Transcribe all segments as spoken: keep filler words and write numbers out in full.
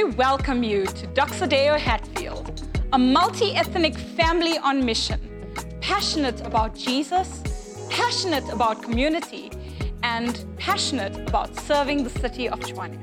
we welcome you to Doxa Deo Hatfield, a multi-ethnic family on mission, passionate about Jesus, passionate about community, and passionate about serving the city of Tshwane.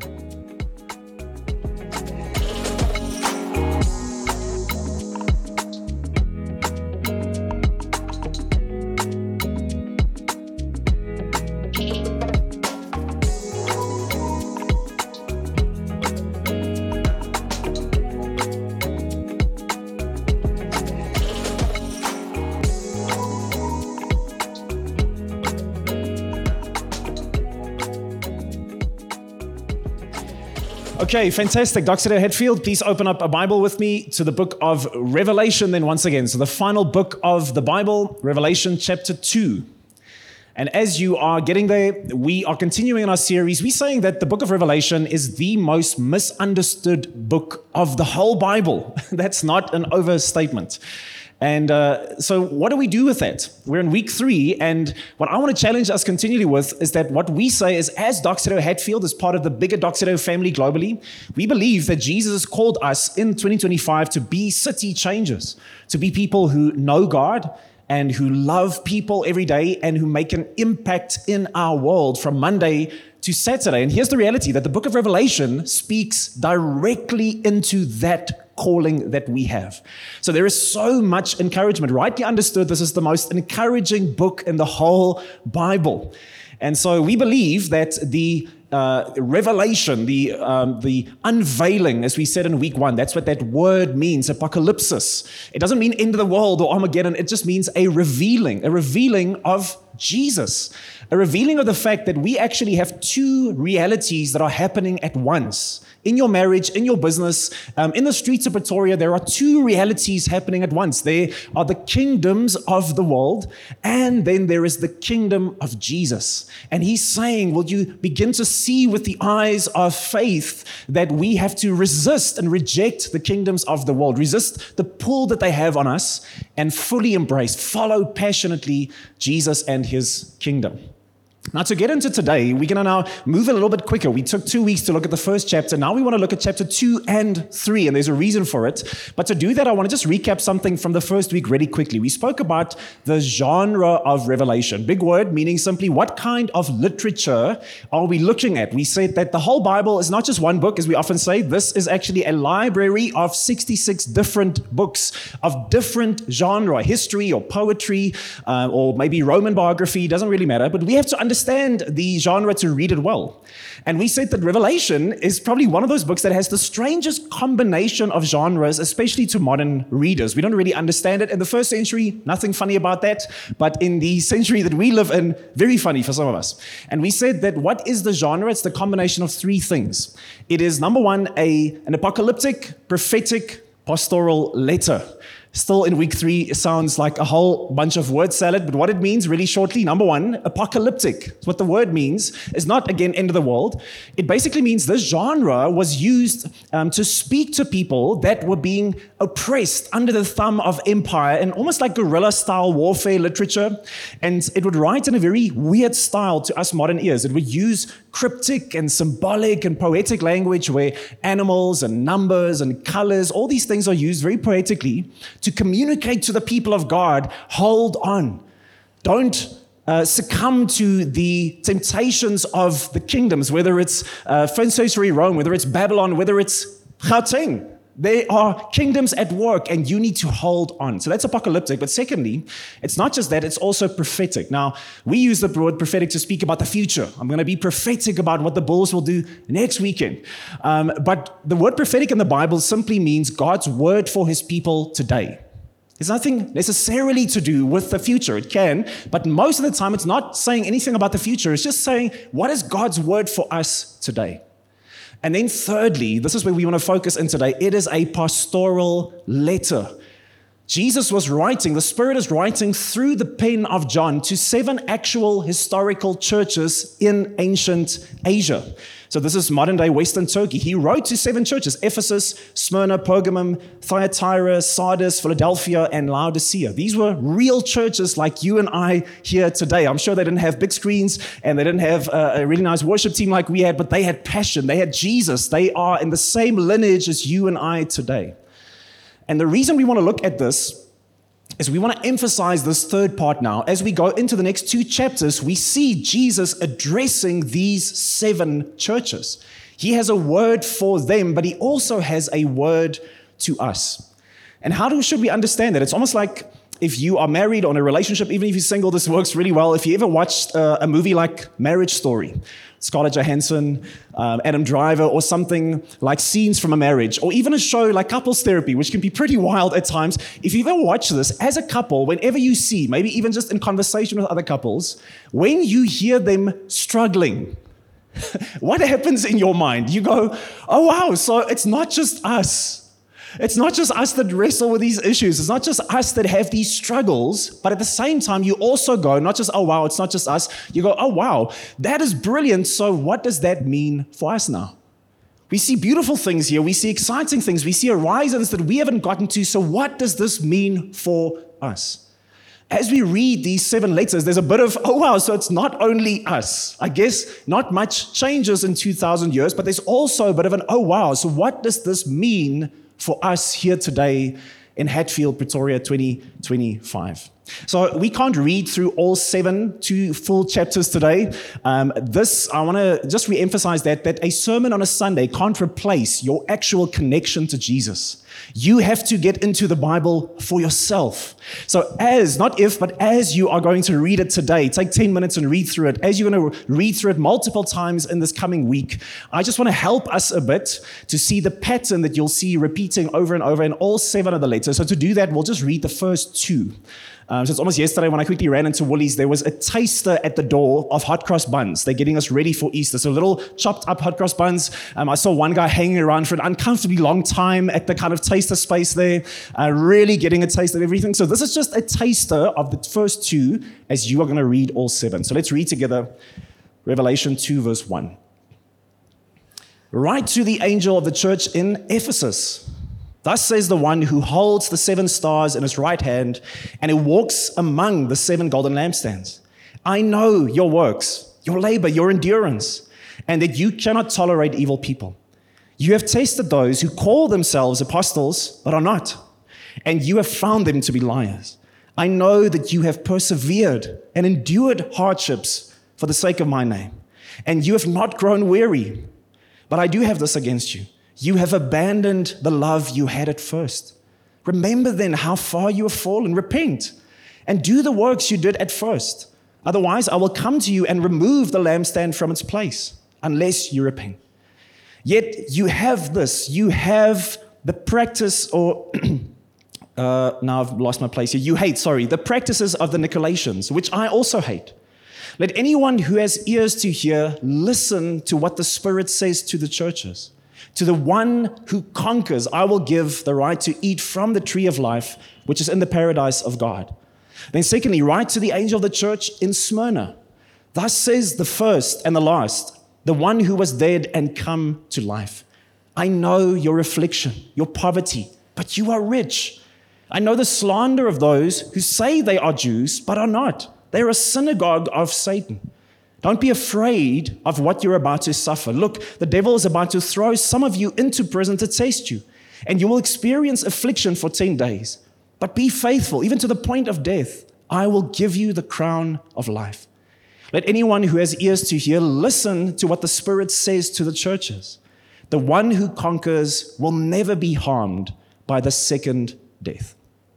Okay, fantastic. Doctor Deo Hatfield, please open up a Bible with me to the book of Revelation then once again. So the final book of the Bible, Revelation chapter two. And as you are getting there, we are continuing in our series. We're saying that the book of Revelation is the most misunderstood book of the whole Bible. That's not an overstatement. And uh, so what do we do with that? We're in week three, and what I want to challenge us continually with is that what we say is, as Doxa Deo Hatfield, as part of the bigger Doxa Deo family globally, we believe that Jesus has called us in twenty twenty-five to be city changers, to be people who know God and who love people every day and who make an impact in our world from Monday to Saturday. And here's the reality, that the book of Revelation speaks directly into that calling that we have. So there is so much encouragement. Rightly understood, this is the most encouraging book in the whole Bible. And so we believe that the uh, revelation, the um, the unveiling, as we said in week one, that's what that word means, apocalypsis. It doesn't mean end of the world or Armageddon. It just means a revealing, a revealing of Jesus, a revealing of the fact that we actually have two realities that are happening at once. In your marriage, in your business, um, in the streets of Pretoria, there are two realities happening at once. There are the kingdoms of the world, and then there is the kingdom of Jesus. And he's saying, will you begin to see with the eyes of faith that we have to resist and reject the kingdoms of the world, resist the pull that they have on us, and fully embrace, follow passionately Jesus and his kingdom. Now, to get into today, we're going to now move a little bit quicker. We took two weeks to look at the first chapter. Now we want to look at chapter two and three, and there's a reason for it. But to do that, I want to just recap something from the first week really quickly. We spoke about the genre of Revelation. Big word, meaning simply what kind of literature are we looking at? We said that the whole Bible is not just one book, as we often say. This is actually a library of sixty-six different books of different genre, history or poetry, uh, or maybe Roman biography, doesn't really matter. But we have to understand understand the genre to read it well. And we said that Revelation is probably one of those books that has the strangest combination of genres, especially to modern readers. We don't really understand it. In the first century, nothing funny about that. But in the century that we live in, very funny for some of us. And we said that what is the genre? It's the combination of three things. It is, number one, a, an apocalyptic, prophetic, pastoral letter. Still in week three, it sounds like a whole bunch of word salad, but what it means really shortly, number one, apocalyptic. What the word means is not, again, end of the world. It basically means this genre was used um, to speak to people that were being oppressed under the thumb of empire in almost like guerrilla-style warfare literature. And it would write in a very weird style to us modern ears. It would use cryptic and symbolic and poetic language where animals and numbers and colors, all these things are used very poetically to communicate to the people of God, hold on. Don't uh, succumb to the temptations of the kingdoms, whether it's uh, first century Rome, whether it's Babylon, whether it's Gauteng. There are kingdoms at work, and you need to hold on. So that's apocalyptic. But secondly, it's not just that, it's also prophetic. Now, we use the word prophetic to speak about the future. I'm going to be prophetic about what the Bulls will do next weekend. Um, but the word prophetic in the Bible simply means God's word for his people today. There's nothing necessarily to do with the future. It can, but most of the time it's not saying anything about the future. It's just saying, what is God's word for us today? And then thirdly, this is where we want to focus in today. It is a pastoral letter. Jesus was writing, the Spirit is writing through the pen of John to seven actual historical churches in ancient Asia. So this is modern day Western Turkey. He wrote to seven churches: Ephesus, Smyrna, Pergamum, Thyatira, Sardis, Philadelphia, and Laodicea. These were real churches like you and I here today. I'm sure they didn't have big screens and they didn't have a really nice worship team like we had, but they had passion. They had Jesus. They are in the same lineage as you and I today. And the reason we want to look at this is we want to emphasize this third part now. As we go into the next two chapters, we see Jesus addressing these seven churches. He has a word for them, but he also has a word to us. And how do, should we understand that? It's almost like if you are married or in a relationship, even if you're single, this works really well. If you ever watched uh, a movie like Marriage Story, Scarlett Johansson, um, Adam Driver, or something like Scenes from a Marriage, or even a show like Couples Therapy, which can be pretty wild at times. If you've ever watched this, as a couple, whenever you see, maybe even just in conversation with other couples, when you hear them struggling, what happens in your mind? You go, oh wow, so it's not just us. It's not just us that wrestle with these issues. It's not just us that have these struggles, but at the same time, you also go, not just, oh wow, it's not just us. You go, oh wow, that is brilliant. So what does that mean for us now? We see beautiful things here. We see exciting things. We see horizons that we haven't gotten to. So what does this mean for us? As we read these seven letters, there's a bit of, oh wow, so it's not only us. I guess not much changes in two thousand years, but there's also a bit of an, oh wow, so what does this mean for us here today in Hatfield, Pretoria, twenty twenty-five. So we can't read through all seven, two full chapters today. Um, this, I want to just re-emphasize that, that a sermon on a Sunday can't replace your actual connection to Jesus. You have to get into the Bible for yourself. So as, not if, but as you are going to read it today, take ten minutes and read through it. As you're going to read through it multiple times in this coming week, I just want to help us a bit to see the pattern that you'll see repeating over and over in all seven of the letters. So to do that, we'll just read the first two. Um, so it's almost yesterday when I quickly ran into Woolies, there was a taster at the door of hot cross buns. They're getting us ready for Easter. So little chopped up hot cross buns. Um, I saw one guy hanging around for an uncomfortably long time at the kind of taster space there, uh, really getting a taste of everything. So this is just a taster of the first two as you are going to read all seven. So let's read together Revelation two verse one. Write to the angel of the church in Ephesus. Thus says the one who holds the seven stars in his right hand and who walks among the seven golden lampstands. I know your works, your labor, your endurance, and that you cannot tolerate evil people. You have tasted those who call themselves apostles, but are not, and you have found them to be liars. I know that you have persevered and endured hardships for the sake of my name, and you have not grown weary. But I do have this against you. You have abandoned the love you had at first. Remember then how far you have fallen. Repent and do the works you did at first. Otherwise, I will come to you and remove the lampstand from its place, unless you repent. Yet you have this. You have the practice, or uh, now I've lost my place here. You hate, sorry, the practices of the Nicolaitans, which I also hate. Let anyone who has ears to hear listen to what the Spirit says to the churches. To the one who conquers, I will give the right to eat from the tree of life, which is in the paradise of God. Then secondly, write to the angel of the church in Smyrna. Thus says the first and the last, the one who was dead and come to life. I know your affliction, your poverty, but you are rich. I know the slander of those who say they are Jews, but are not. They are a synagogue of Satan. Don't be afraid of what you're about to suffer. Look, the devil is about to throw some of you into prison to test you, and you will experience affliction for ten days. But be faithful, even to the point of death. I will give you the crown of life. Let anyone who has ears to hear listen to what the Spirit says to the churches. The one who conquers will never be harmed by the second death.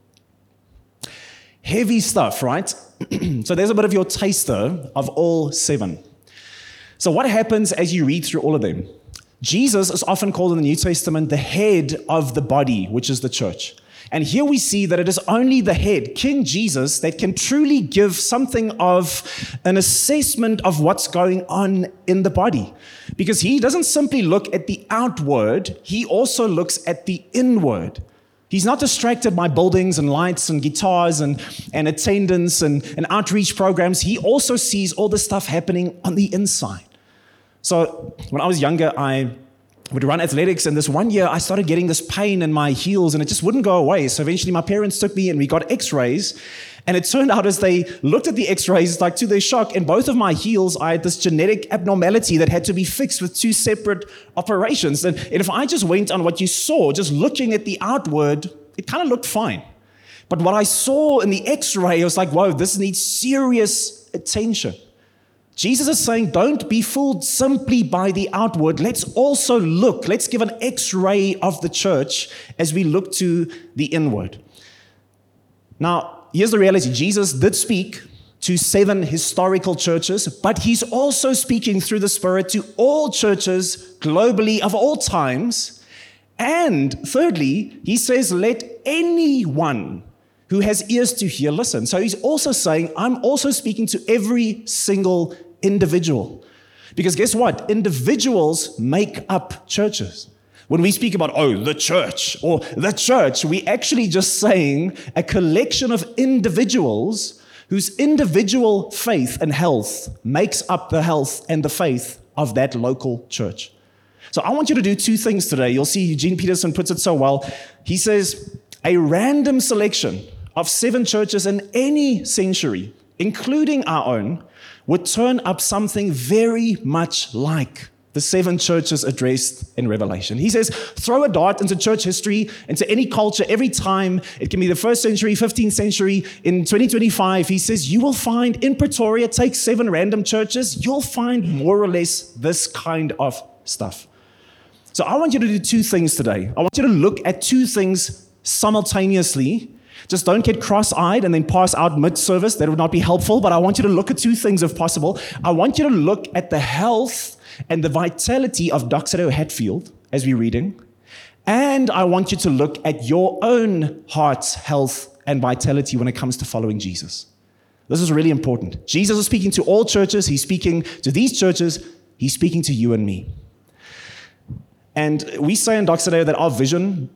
Heavy stuff, right? So there's a bit of your taster of all seven. So what happens as you read through all of them? Jesus is often called in the New Testament the head of the body, which is the church. And here we see that it is only the head, King Jesus, that can truly give something of an assessment of what's going on in the body. Because he doesn't simply look at the outward, he also looks at the inward. He's not distracted by buildings and lights and guitars and, and attendance and, and outreach programs. He also sees all the stuff happening on the inside. So when I was younger, I would run athletics, and this one year I started getting this pain in my heels, and it just wouldn't go away. So eventually my parents took me and we got x-rays, and it turned out as they looked at the x-rays, like to their shock, in both of my heels, I had this genetic abnormality that had to be fixed with two separate operations. And if I just went on what you saw, just looking at the outward, it kind of looked fine. But what I saw in the x-ray, I was like, whoa, this needs serious attention. Jesus is saying, don't be fooled simply by the outward. Let's also look, let's give an x-ray of the church as we look to the inward. Now, here's the reality. Jesus did speak to seven historical churches, but he's also speaking through the Spirit to all churches globally of all times. And thirdly, he says, let anyone who has ears to hear listen. So he's also saying, I'm also speaking to every single individual. Because guess what? Individuals make up churches. When we speak about, oh, the church or the church, we actually just saying a collection of individuals whose individual faith and health makes up the health and the faith of that local church. So I want you to do two things today. You'll see Eugene Peterson puts it so well. He says, a random selection of seven churches in any century, including our own, would turn up something very much like the seven churches addressed in Revelation. He says, throw a dart into church history, into any culture, every time. It can be the first century, fifteenth century, in twenty twenty-five. He says, you will find in Pretoria, take seven random churches, you'll find more or less this kind of stuff. So I want you to do two things today. I want you to look at two things simultaneously. Just don't get cross-eyed and then pass out mid-service. That would not be helpful, but I want you to look at two things if possible. I want you to look at the health and the vitality of Doxa Deo Hatfield as we're reading. And I want you to look at your own heart's health and vitality when it comes to following Jesus. This is really important. Jesus is speaking to all churches. He's speaking to these churches. He's speaking to you and me. And we say in Doxa Deo that our vision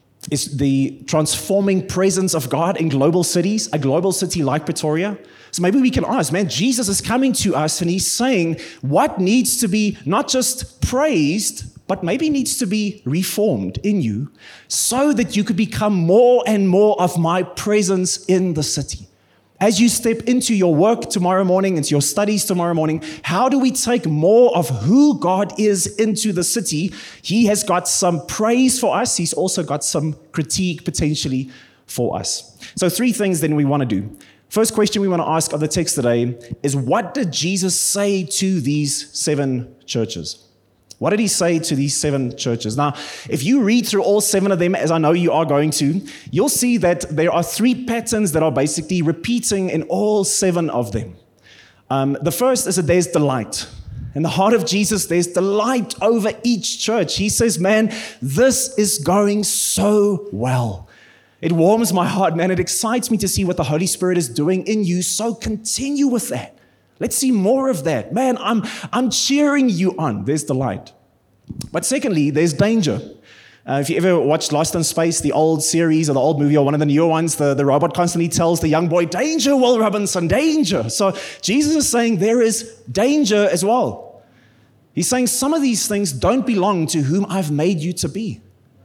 is the transforming presence of God in global cities, a global city like Pretoria. So maybe we can ask, man, Jesus is coming to us and he's saying what needs to be not just praised, but maybe needs to be reformed in you so that you could become more and more of my presence in the city. As you step into your work tomorrow morning, into your studies tomorrow morning, how do we take more of who God is into the city? He has got some praise for us. He's also got some critique potentially for us. So three things then we want to do. First question we want to ask of the text today is, what did Jesus say to these seven churches? What did he say to these seven churches? Now, if you read through all seven of them, as I know you are going to, you'll see that there are three patterns that are basically repeating in all seven of them. Um, the first is that there's delight. In the heart of Jesus, there's delight over each church. He says, man, this is going so well. It warms my heart, man. It excites me to see what the Holy Spirit is doing in you. So continue with that. Let's see more of that. Man, I'm, I'm cheering you on. There's delight. But secondly, there's danger. Uh, if you ever watched Lost in Space, the old series or the old movie or one of the newer ones, the, the robot constantly tells the young boy, danger, Will Robinson, danger. So Jesus is saying there is danger as well. He's saying some of these things don't belong to whom I've made you to be.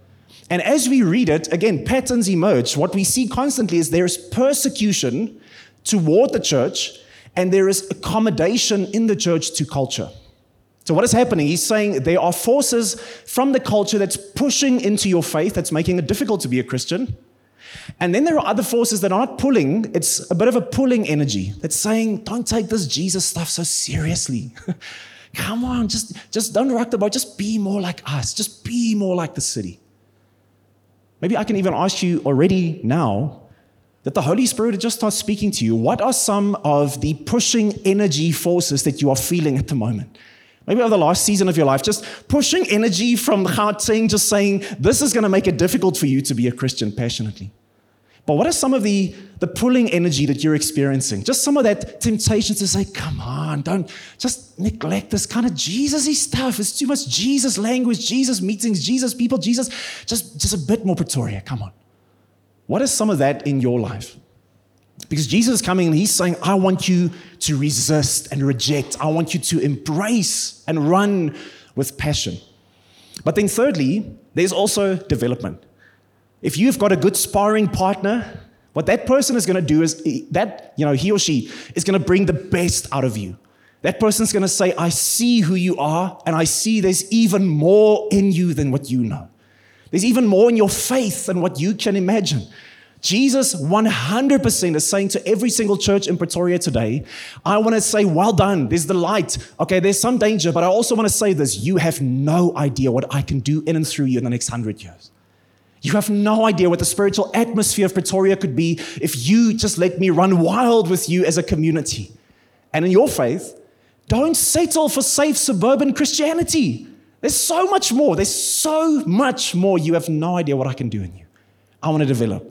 And as we read it, again, patterns emerge. What we see constantly is there is persecution toward the church, and there is accommodation in the church to culture. So what is happening? He's saying there are forces from the culture that's pushing into your faith, that's making it difficult to be a Christian. And then there are other forces that are not pulling. It's a bit of a pulling energy that's saying, don't take this Jesus stuff so seriously. Come on, just, just don't rock the boat. Just be more like us. Just be more like the city. Maybe I can even ask you already now, that the Holy Spirit just starts speaking to you. What are some of the pushing energy forces that you are feeling at the moment? Maybe over the last season of your life, just pushing energy from Gauteng, just saying, this is going to make it difficult for you to be a Christian passionately. But what are some of the, the pulling energy that you're experiencing? Just some of that temptation to say, come on, don't just neglect this kind of Jesus-y stuff. It's too much Jesus language, Jesus meetings, Jesus people, Jesus, just, just a bit more Pretoria, come on. What is some of that in your life? Because Jesus is coming and he's saying, I want you to resist and reject. I want you to embrace and run with passion. But then thirdly, there's also development. If you've got a good sparring partner, what that person is going to do is that, you know, he or she is going to bring the best out of you. That person's going to say, I see who you are, and I see there's even more in you than what you know. There's even more in your faith than what you can imagine. Jesus one hundred percent is saying to every single church in Pretoria today, I want to say, well done, there's the light. Okay, there's some danger, but I also want to say this, you have no idea what I can do in and through you in the next hundred years. You have no idea what the spiritual atmosphere of Pretoria could be if you just let me run wild with you as a community. And in your faith, don't settle for safe suburban Christianity. There's so much more. There's so much more. You have no idea what I can do in you. I want to develop.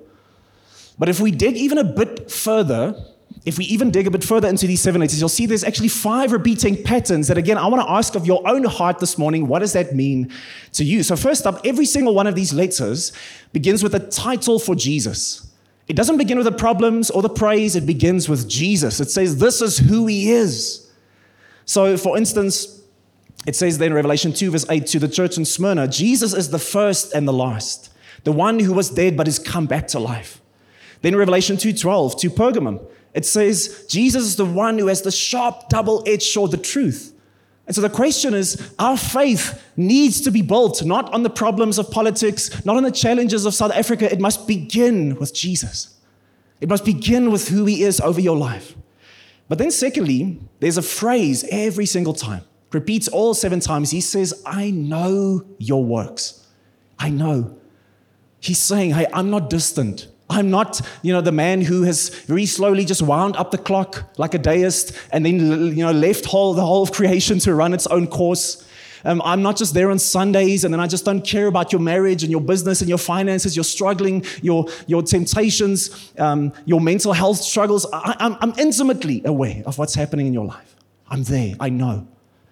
But if we dig even a bit further, if we even dig a bit further into these seven letters, you'll see there's actually five repeating patterns that, again, I want to ask of your own heart this morning, what does that mean to you? So first up, every single one of these letters begins with a title for Jesus. It doesn't begin with the problems or the praise. It begins with Jesus. It says, this is who he is. So, for instance, it says there in Revelation two, verse eight, to the church in Smyrna, Jesus is the first and the last, the one who was dead but has come back to life. Then Revelation two twelve, to Pergamum, it says, Jesus is the one who has the sharp double-edged sword, the truth. And so the question is, our faith needs to be built not on the problems of politics, not on the challenges of South Africa. It must begin with Jesus. It must begin with who he is over your life. But then secondly, there's a phrase every single time. It repeats all seven times. He says, I know your works. I know. He's saying, hey, I'm not distant. I'm not, you know, the man who has very slowly just wound up the clock like a deist and then, you know, left whole, the whole of creation to run its own course. Um, I'm not just there on Sundays and then I just don't care about your marriage and your business and your finances, your struggling, your, your temptations, um, your mental health struggles. I, I'm, I'm intimately aware of what's happening in your life. I'm there. I know.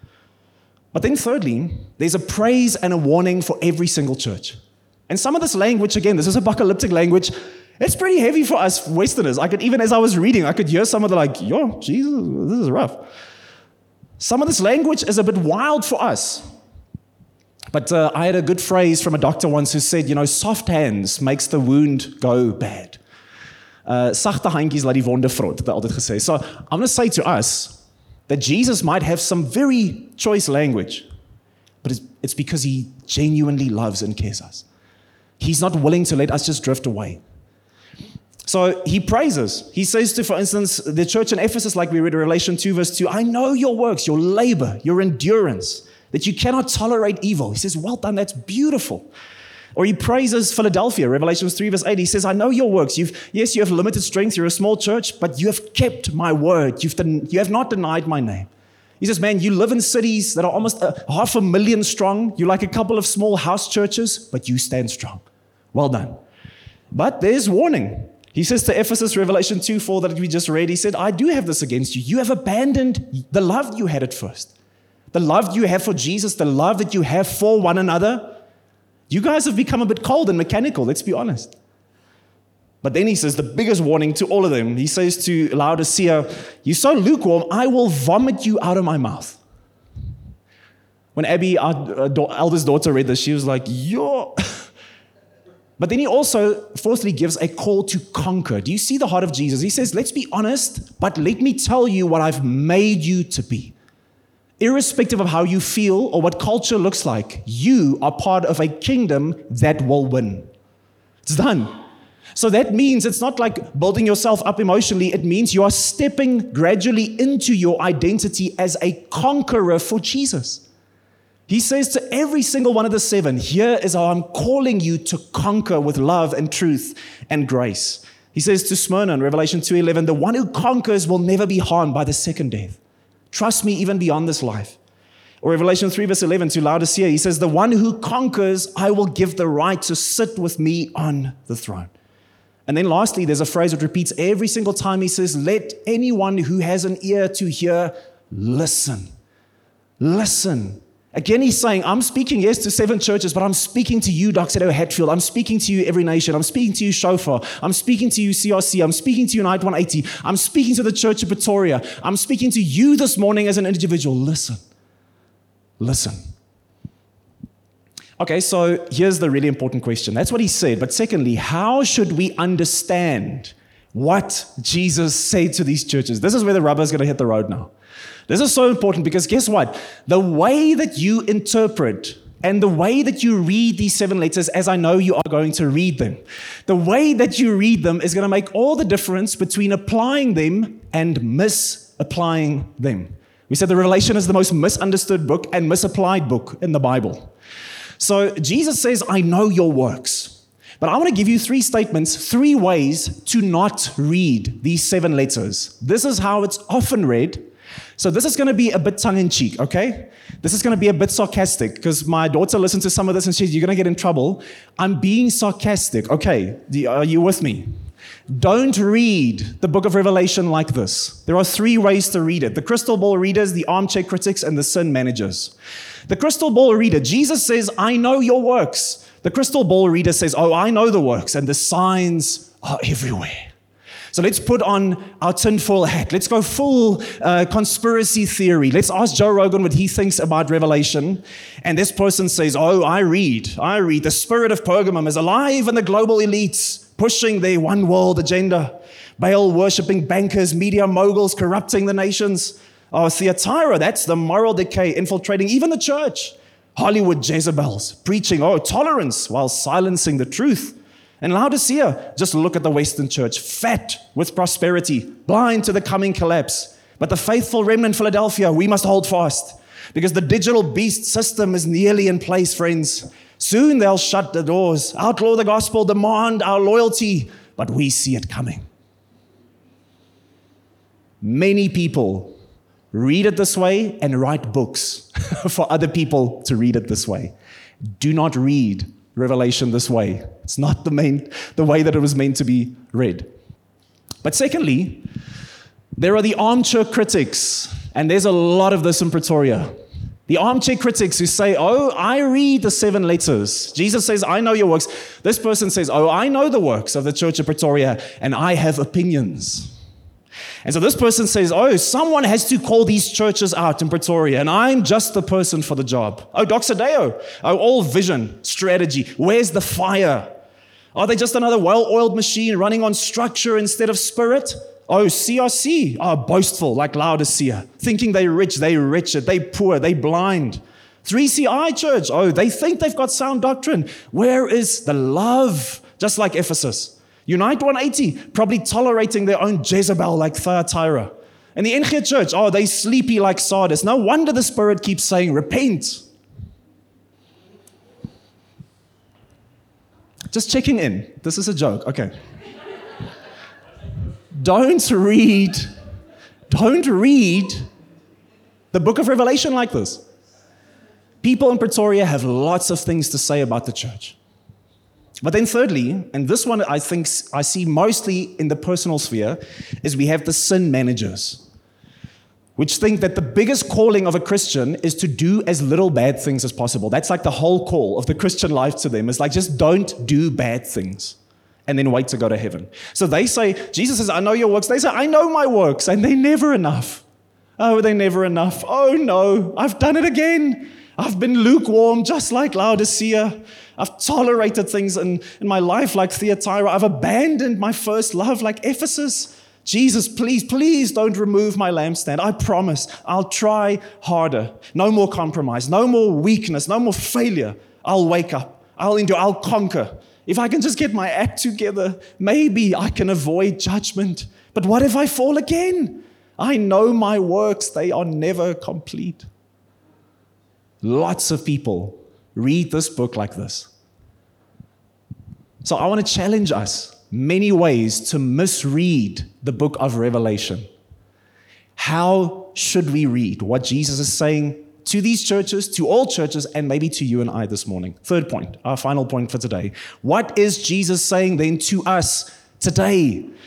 But then thirdly, there's a praise and a warning for every single church. And some of this language, again, this is apocalyptic language. It's pretty heavy for us Westerners. I could, even as I was reading, I could hear some of the like, yo, Jesus, this is rough. Some of this language is a bit wild for us. But uh, I had a good phrase from a doctor once who said, you know, soft hands makes the wound go bad. Uh, Sagte handjies laat die wonde vrot, het hy altyd gesê. So I'm going to say to us that Jesus might have some very choice language, but it's, it's because he genuinely loves and cares us. He's not willing to let us just drift away. So he praises. He says to, for instance, the church in Ephesus, like we read in Revelation two, verse two, I know your works, your labor, your endurance, that you cannot tolerate evil. He says, well done, that's beautiful. Or he praises Philadelphia, Revelation three, verse eight. He says, I know your works. You've, yes, you have limited strength. You're a small church, but you have kept my word. You've den- you have not denied my name. He says, man, you live in cities that are almost a, half a million strong. You're like a couple of small house churches, but you stand strong. Well done. But there's warning. He says to Ephesus, Revelation two four that we just read, he said, I do have this against you. You have abandoned the love you had at first. The love you have for Jesus, the love that you have for one another. You guys have become a bit cold and mechanical, let's be honest. But then he says the biggest warning to all of them. He says to Laodicea, you're so lukewarm, I will vomit you out of my mouth. When Abby, our eldest daughter, read this, she was like, yo. But then he also, fourthly, gives a call to conquer. Do you see the heart of Jesus? He says, let's be honest, but let me tell you what I've made you to be. Irrespective of how you feel or what culture looks like, you are part of a kingdom that will win. It's done. So that means it's not like building yourself up emotionally. It means you are stepping gradually into your identity as a conqueror for Jesus. He says to every single one of the seven, here is how I'm calling you to conquer with love and truth and grace. He says to Smyrna in Revelation two eleven, the one who conquers will never be harmed by the second death. Trust me even beyond this life. Or Revelation three verse eleven to Laodicea, he says, the one who conquers, I will give the right to sit with me on the throne. And then lastly, there's a phrase that repeats every single time. He says, let anyone who has an ear to hear, listen. Listen. Again, he's saying, I'm speaking, yes, to seven churches, but I'm speaking to you, Doxa Deo Hatfield. I'm speaking to you, Every Nation. I'm speaking to you, Shofar. I'm speaking to you, C R C. I'm speaking to you, Unite one eighty. I'm speaking to the Church of Pretoria. I'm speaking to you this morning as an individual. Listen. Listen. Okay, so here's the really important question. That's what he said. But secondly, how should we understand what Jesus said to these churches? This is where the rubber is going to hit the road now. This is so important because guess what? The way that you interpret and the way that you read these seven letters, as I know you are going to read them, the way that you read them is going to make all the difference between applying them and misapplying them. We said the Revelation is the most misunderstood book and misapplied book in the Bible. So Jesus says, I know your works. But I want to give you three statements, three ways to not read these seven letters. This is how it's often read. So this is going to be a bit tongue-in-cheek, okay? This is going to be a bit sarcastic because my daughter listened to some of this and says, you're going to get in trouble. I'm being sarcastic. Okay, are you with me? Don't read the book of Revelation like this. There are three ways to read it. The crystal ball readers, the armchair critics, and the sin managers. The crystal ball reader, Jesus says, I know your works. The crystal ball reader says, oh, I know the works, and the signs are everywhere. So let's put on our tinfoil hat. Let's go full uh, conspiracy theory. Let's ask Joe Rogan what he thinks about Revelation. And this person says, oh, I read, I read. The spirit of Pergamum is alive in the global elites, pushing their one world agenda. Baal worshipping bankers, media moguls, corrupting the nations. Oh, Thyatira, that's the moral decay, infiltrating even the church. Hollywood Jezebels, preaching, oh, tolerance while silencing the truth. And Laodicea, just look at the Western church, fat with prosperity, blind to the coming collapse. But the faithful remnant Philadelphia, we must hold fast because the digital beast system is nearly in place, friends. Soon they'll shut the doors, outlaw the gospel, demand our loyalty, but we see it coming. Many people read it this way and write books for other people to read it this way. Do not read Revelation this way. It's not the main, the way that it was meant to be read. But secondly, there are the armchair critics, and there's a lot of this in Pretoria. The armchair critics who say, oh, I read the seven letters. Jesus says, I know your works. This person says, oh, I know the works of the Church of Pretoria, and I have opinions. And so this person says, oh, someone has to call these churches out in Pretoria, and I'm just the person for the job. Oh, Doxa Deo. Oh, all vision, strategy. Where's the fire? Are they just another well-oiled machine running on structure instead of spirit? Oh, C R C. Oh, boastful like Laodicea, thinking they're rich, they're wretched, they're poor, they're blind. three C I Church. Oh, they think they've got sound doctrine. Where is the love? Just like Ephesus. Unite one eighty, probably tolerating their own Jezebel like Thyatira. And the N G Church, oh, they sleepy like Sardis. No wonder the Spirit keeps saying, repent. Just checking in. This is a joke. Okay. Don't read, don't read the book of Revelation like this. People in Pretoria have lots of things to say about the church. But then thirdly, and this one I think I see mostly in the personal sphere, is we have the sin managers, which think that the biggest calling of a Christian is to do as little bad things as possible. That's like the whole call of the Christian life to them. It's like, just don't do bad things and then wait to go to heaven. So they say, Jesus says, I know your works. They say, I know my works, and they're never enough. Oh, they're never enough. Oh no, I've done it again. I've been lukewarm just like Laodicea. I've tolerated things in, in my life like Thyatira. I've abandoned my first love like Ephesus. Jesus, please, please don't remove my lampstand. I promise I'll try harder. No more compromise, no more weakness, no more failure. I'll wake up. I'll endure. I'll conquer. If I can just get my act together, maybe I can avoid judgment. But what if I fall again? I know my works. They are never complete. Lots of people read this book like this. So I want to challenge us many ways to misread the book of Revelation. How should we read what Jesus is saying to these churches, to all churches, and maybe to you and I this morning? Third point, our final point for today. What is Jesus saying then to us today?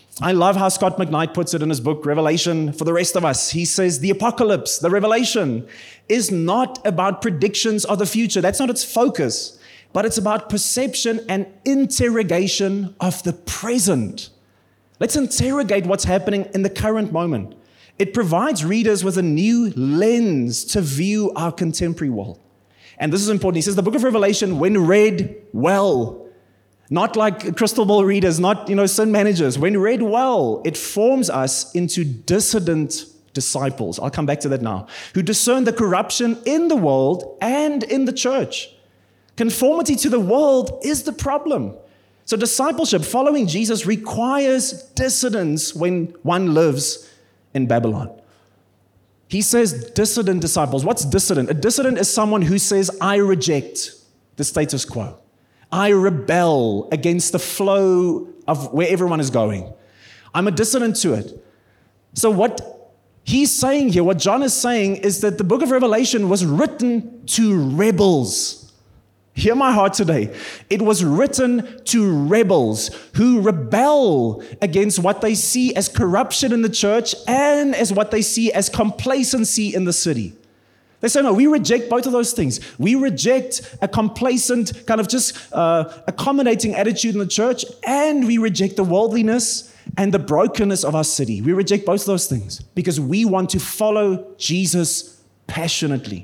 I love how Scott McKnight puts it in his book, Revelation for the Rest of Us. He says, the apocalypse, the revelation, is not about predictions of the future. That's not its focus, but it's about perception and interrogation of the present. Let's interrogate what's happening in the current moment. It provides readers with a new lens to view our contemporary world. And this is important. He says the book of Revelation, when read well, not like crystal ball readers, not, you know, sin managers. When read well, it forms us into dissident disciples. I'll come back to that now. Who discern the corruption in the world and in the church. Conformity to the world is the problem. So discipleship, following Jesus, requires dissidence when one lives in Babylon. He says dissident disciples. What's dissident? A dissident is someone who says, I reject the status quo. I rebel against the flow of where everyone is going. I'm a dissident to it. So what he's saying here, what John is saying, is that the book of Revelation was written to rebels. Hear my heart today. It was written to rebels who rebel against what they see as corruption in the church and as what they see as complacency in the city. They say, no, we reject both of those things. We reject a complacent, kind of just uh, accommodating attitude in the church, and we reject the worldliness and the brokenness of our city. We reject both of those things because we want to follow Jesus passionately.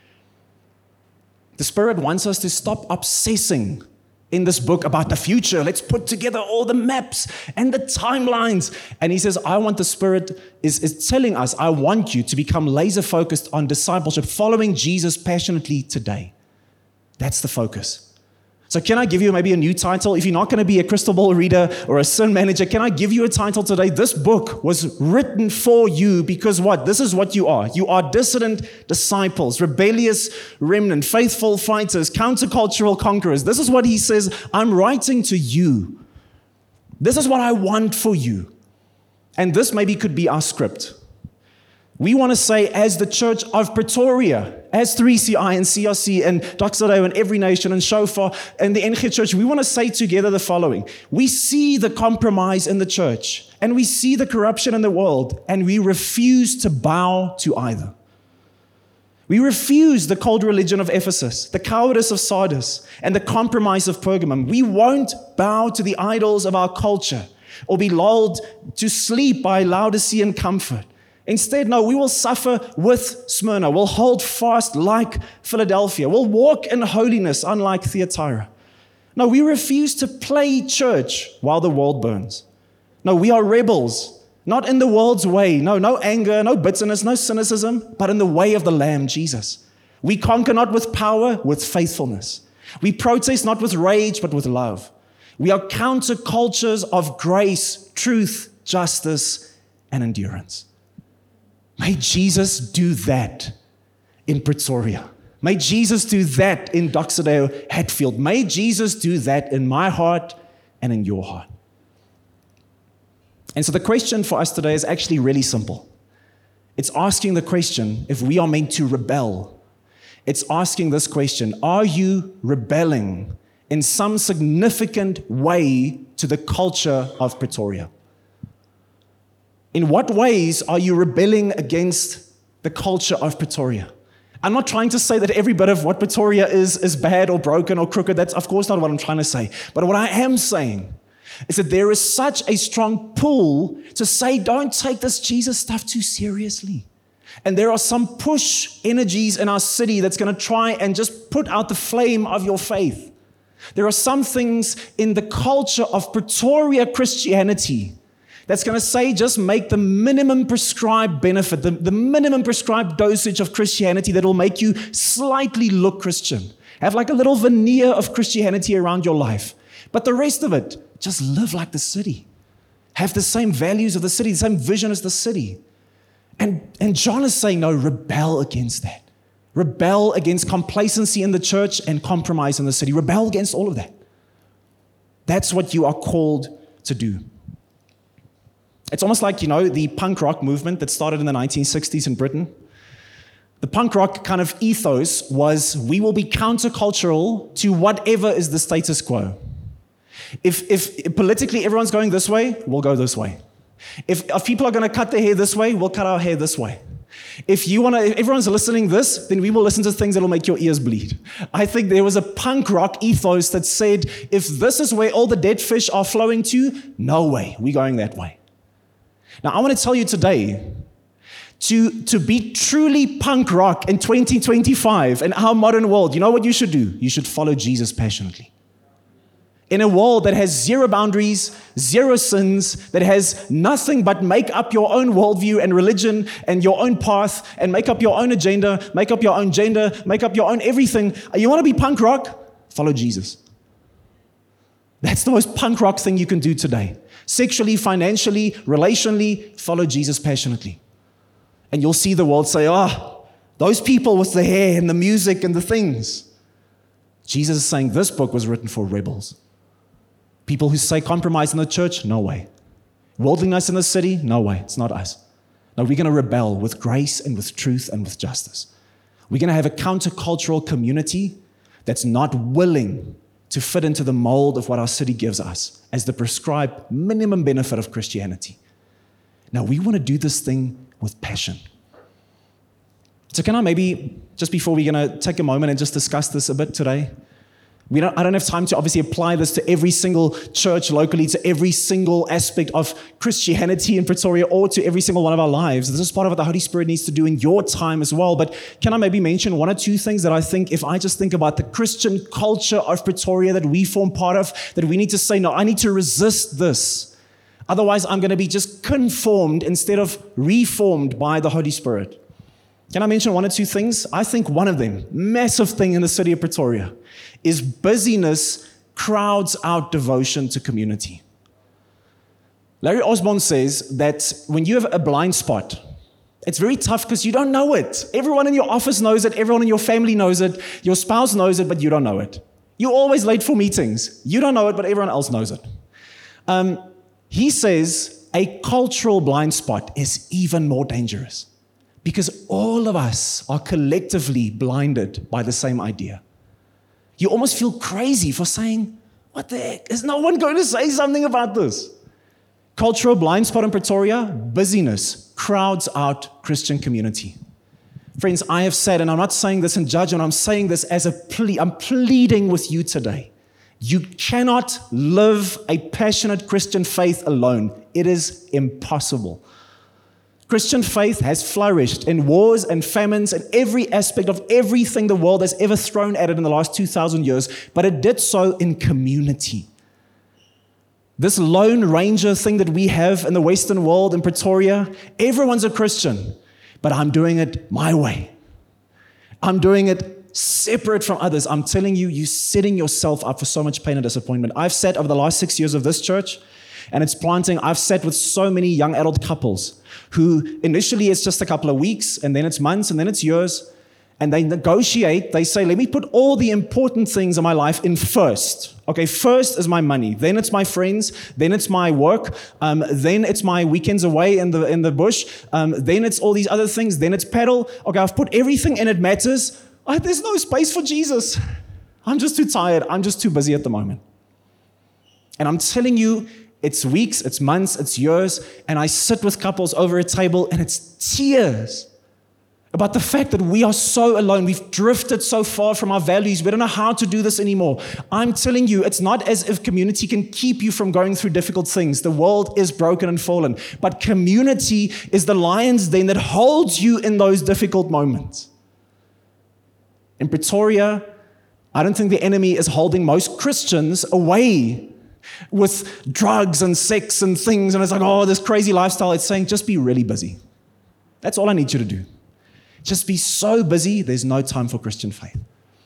The Spirit wants us to stop obsessing in this book about the future. Let's put together all the maps and the timelines. And he says, I want the Spirit is, is telling us, I want you to become laser focused on discipleship, following Jesus passionately today. That's the focus. So can I give you maybe a new title? If you're not going to be a crystal ball reader or a sin manager, can I give you a title today? This book was written for you because what? This is what you are. You are dissident disciples, rebellious remnant, faithful fighters, countercultural conquerors. This is what he says, I'm writing to you. This is what I want for you. And this maybe could be our script. We want to say, as the Church of Pretoria, as three C I and C R C and Doxa Deo and Every Nation and Shofar and the N G Church, we want to say together the following. We see the compromise in the church and we see the corruption in the world and we refuse to bow to either. We refuse the cold religion of Ephesus, the cowardice of Sardis, and the compromise of Pergamum. We won't bow to the idols of our culture or be lulled to sleep by Laodicean comfort. Instead, no, we will suffer with Smyrna. We'll hold fast like Philadelphia. We'll walk in holiness unlike Thyatira. No, we refuse to play church while the world burns. No, we are rebels, not in the world's way. No, no anger, no bitterness, no cynicism, but in the way of the Lamb, Jesus. We conquer not with power, with faithfulness. We protest not with rage, but with love. We are countercultures of grace, truth, justice, and endurance. May Jesus do that in Pretoria. May Jesus do that in Doxa Deo Hatfield. May Jesus do that in my heart and in your heart. And so the question for us today is actually really simple. It's asking the question if we are meant to rebel. It's asking this question, are you rebelling in some significant way to the culture of Pretoria? In what ways are you rebelling against the culture of Pretoria? I'm not trying to say that every bit of what Pretoria is is bad or broken or crooked. That's of course not what I'm trying to say. But what I am saying is that there is such a strong pull to say, don't take this Jesus stuff too seriously. And there are some push energies in our city that's going to try and just put out the flame of your faith. There are some things in the culture of Pretoria Christianity that's going to say just make the minimum prescribed benefit, the, the minimum prescribed dosage of Christianity that will make you slightly look Christian. Have like a little veneer of Christianity around your life. But the rest of it, just live like the city. Have the same values of the city, the same vision as the city. And, and John is saying, no, rebel against that. Rebel against complacency in the church and compromise in the city. Rebel against all of that. That's what you are called to do. It's almost like, you know, the punk rock movement that started in the nineteen sixties in Britain. The punk rock kind of ethos was we will be countercultural to whatever is the status quo. If, if politically everyone's going this way, we'll go this way. If, if people are going to cut their hair this way, we'll cut our hair this way. If you want to, if everyone's listening this, then we will listen to things that will make your ears bleed. I think there was a punk rock ethos that said, if this is where all the dead fish are flowing to, no way, we're going that way. Now, I want to tell you today, to, to be truly punk rock in twenty twenty-five in our modern world, you know what you should do? You should follow Jesus passionately. In a world that has zero boundaries, zero sins, that has nothing but make up your own worldview and religion and your own path and make up your own agenda, make up your own gender, make up your own everything. You want to be punk rock? Follow Jesus. That's the most punk rock thing you can do today. Sexually, financially, relationally, follow Jesus passionately. And you'll see the world say, oh, those people with the hair and the music and the things. Jesus is saying this book was written for rebels. People who say compromise in the church, no way. Worldliness in the city, no way. It's not us. No, we're going to rebel with grace and with truth and with justice. We're going to have a countercultural community that's not willing to fit into the mold of what our city gives us as the prescribed minimum benefit of Christianity. Now, we want to do this thing with passion. So can I maybe, just before we're going to take a moment and just discuss this a bit today, we don't, I don't have time to obviously apply this to every single church locally, to every single aspect of Christianity in Pretoria, or to every single one of our lives. This is part of what the Holy Spirit needs to do in your time as well. But can I maybe mention one or two things that I think, if I just think about the Christian culture of Pretoria that we form part of, that we need to say, no, I need to resist this. Otherwise, I'm going to be just conformed instead of reformed by the Holy Spirit. Can I mention one or two things? I think one of them, massive thing in the city of Pretoria, is busyness crowds out devotion to community. Larry Osborne says that when you have a blind spot, it's very tough because you don't know it. Everyone in your office knows it. Everyone in your family knows it. Your spouse knows it, but you don't know it. You're always late for meetings. You don't know it, but everyone else knows it. Um, he says a cultural blind spot is even more dangerous because all of us are collectively blinded by the same idea. You almost feel crazy for saying, what the heck? Is no one going to say something about this? Cultural blind spot in Pretoria, busyness crowds out Christian community. Friends, I have said, and I'm not saying this in judgment, I'm saying this as a plea. I'm pleading with you today. You cannot live a passionate Christian faith alone. It is impossible. Christian faith has flourished in wars and famines and every aspect of everything the world has ever thrown at it in the last two thousand years, but it did so in community. This Lone Ranger thing that we have in the Western world in Pretoria, everyone's a Christian, but I'm doing it my way. I'm doing it separate from others. I'm telling you, you're setting yourself up for so much pain and disappointment. I've sat over the last six years of this church, and it's planting. I've sat with so many young adult couples who initially it's just a couple of weeks, and then it's months, and then it's years, and they negotiate. They say, let me put all the important things in my life in first. Okay, first is my money, then it's my friends, then it's my work, um, then it's my weekends away in the in the bush, um, then it's all these other things, then it's paddle. Okay, I've put everything in it matters. I, there's no space for Jesus. I'm just too tired. I'm just too busy at the moment. And I'm telling you, it's weeks, it's months, it's years, and I sit with couples over a table, and it's tears about the fact that we are so alone. We've drifted so far from our values. We don't know how to do this anymore. I'm telling you, it's not as if community can keep you from going through difficult things. The world is broken and fallen, but community is the lion's den that holds you in those difficult moments. In Pretoria, I don't think the enemy is holding most Christians away with drugs and sex and things, and it's like, oh, this crazy lifestyle. It's saying, just be really busy. That's all I need you to do. Just be so busy, there's no time for Christian faith.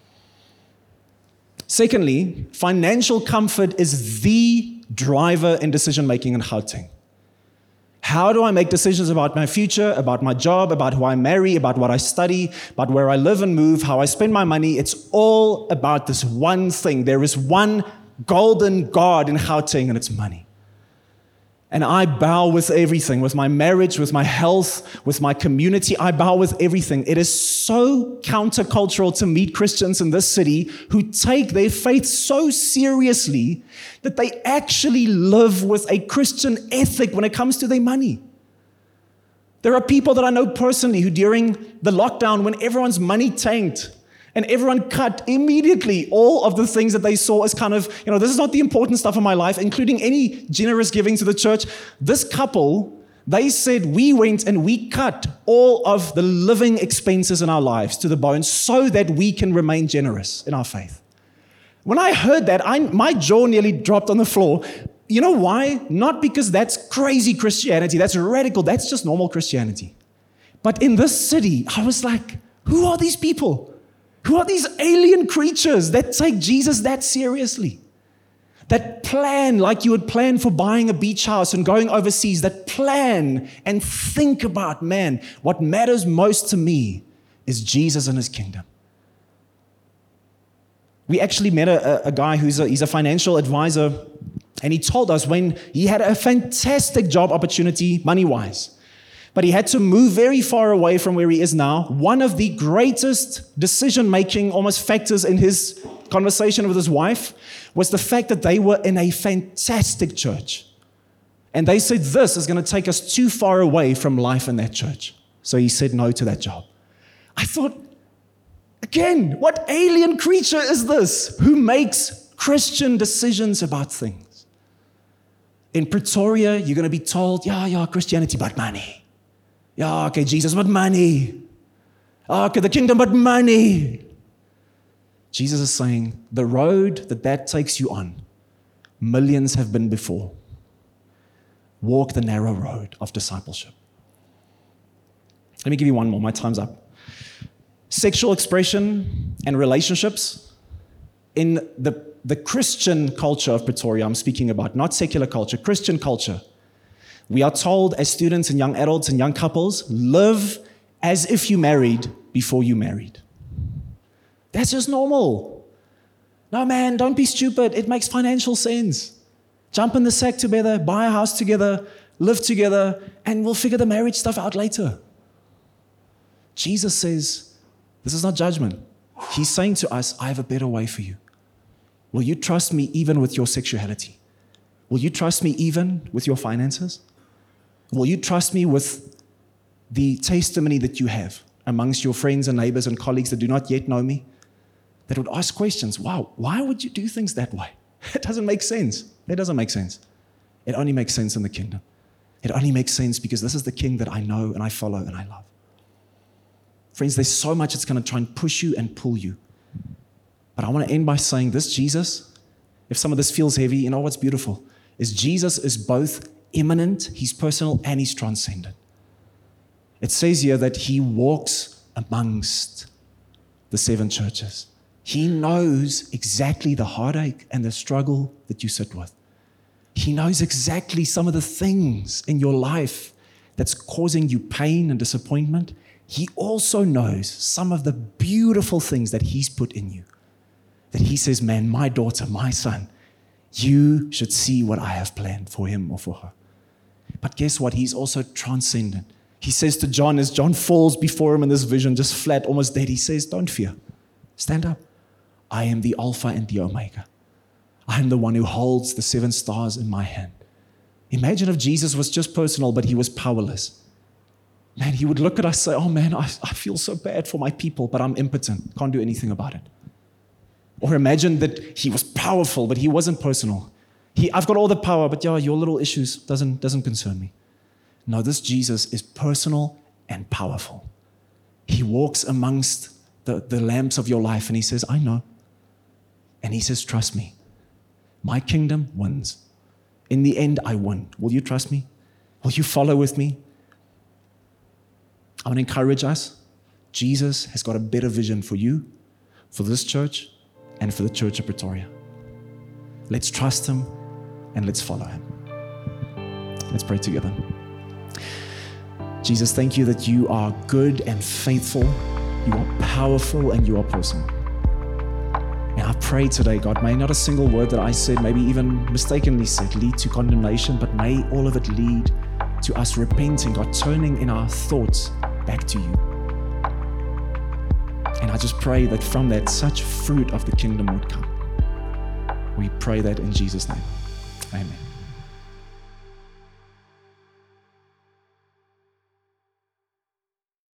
Secondly, financial comfort is the driver in decision-making in Gauteng. How do I make decisions about my future, about my job, about who I marry, about what I study, about where I live and move, how I spend my money? It's all about this one thing. There is one golden God in Gauteng, and it's money. And I bow with everything, with my marriage, with my health, with my community. I bow with everything. It is so countercultural to meet Christians in this city who take their faith so seriously that they actually live with a Christian ethic when it comes to their money. There are people that I know personally who during the lockdown, when everyone's money tanked, and everyone cut immediately all of the things that they saw as kind of, you know, this is not the important stuff in my life, including any generous giving to the church. This couple, they said we went and we cut all of the living expenses in our lives to the bone so that we can remain generous in our faith. When I heard that, I, my jaw nearly dropped on the floor. You know why? Not because that's crazy Christianity, that's radical, that's just normal Christianity. But in this city, I was like, who are these people? Who are these alien creatures that take Jesus that seriously? That plan like you would plan for buying a beach house and going overseas, that plan and think about, man, what matters most to me is Jesus and his kingdom. We actually met a, a guy who's a, he's a financial advisor, and he told us when he had a fantastic job opportunity money-wise, but he had to move very far away from where he is now. One of the greatest decision-making almost factors in his conversation with his wife was the fact that they were in a fantastic church. And they said, this is going to take us too far away from life in that church. So he said no to that job. I thought, again, what alien creature is this who makes Christian decisions about things? In Pretoria, you're going to be told, yeah, yeah, Christianity, but money. Yeah, okay, Jesus, but money. Okay, the kingdom, but money. Jesus is saying, the road that that takes you on, millions have been before. Walk the narrow road of discipleship. Let me give you one more. My time's up. Sexual expression and relationships in the, the Christian culture of Pretoria, I'm speaking about, not secular culture, Christian culture. We are told as students and young adults and young couples, live as if you married before you married. That's just normal. No, man, don't be stupid. It makes financial sense. Jump in the sack together, buy a house together, live together, and we'll figure the marriage stuff out later. Jesus says, this is not judgment. He's saying to us, I have a better way for you. Will you trust me even with your sexuality? Will you trust me even with your finances? Will you trust me with the testimony that you have amongst your friends and neighbors and colleagues that do not yet know me, that would ask questions? Wow, why would you do things that way? It doesn't make sense. It doesn't make sense. It only makes sense in the kingdom. It only makes sense because this is the king that I know and I follow and I love. Friends, there's so much that's going to try and push you and pull you. But I want to end by saying this Jesus, if some of this feels heavy, you know what's beautiful? Is Jesus is both immanent, he's personal, and he's transcendent. It says here that he walks amongst the seven churches. He knows exactly the heartache and the struggle that you sit with. He knows exactly some of the things in your life that's causing you pain and disappointment. He also knows some of the beautiful things that he's put in you. That he says, man, my daughter, my son, you should see what I have planned for him or for her. But guess what? He's also transcendent. He says to John, as John falls before him in this vision, just flat, almost dead, he says, don't fear. Stand up. I am the Alpha and the Omega. I am the one who holds the seven stars in my hand. Imagine if Jesus was just personal, but he was powerless. Man, he would look at us and say, oh man, I, I feel so bad for my people, but I'm impotent. Can't do anything about it. Or imagine that he was powerful, but he wasn't personal. He, I've got all the power, but yeah, your little issues doesn't, doesn't concern me. No, this Jesus is personal and powerful. He walks amongst the, the lamps of your life and he says, I know. And he says, trust me. My kingdom wins. In the end, I win. Will you trust me? Will you follow with me? I want to encourage us. Jesus has got a better vision for you, for this church, and for the church of Pretoria. Let's trust him and let's follow him. Let's pray together. Jesus, thank you that you are good and faithful. You are powerful and you are personal. And I pray today, God, may not a single word that I said, maybe even mistakenly said, lead to condemnation, but may all of it lead to us repenting, God, turning in our thoughts back to you. And I just pray that from that, such fruit of the kingdom would come. We pray that in Jesus' name. Amen.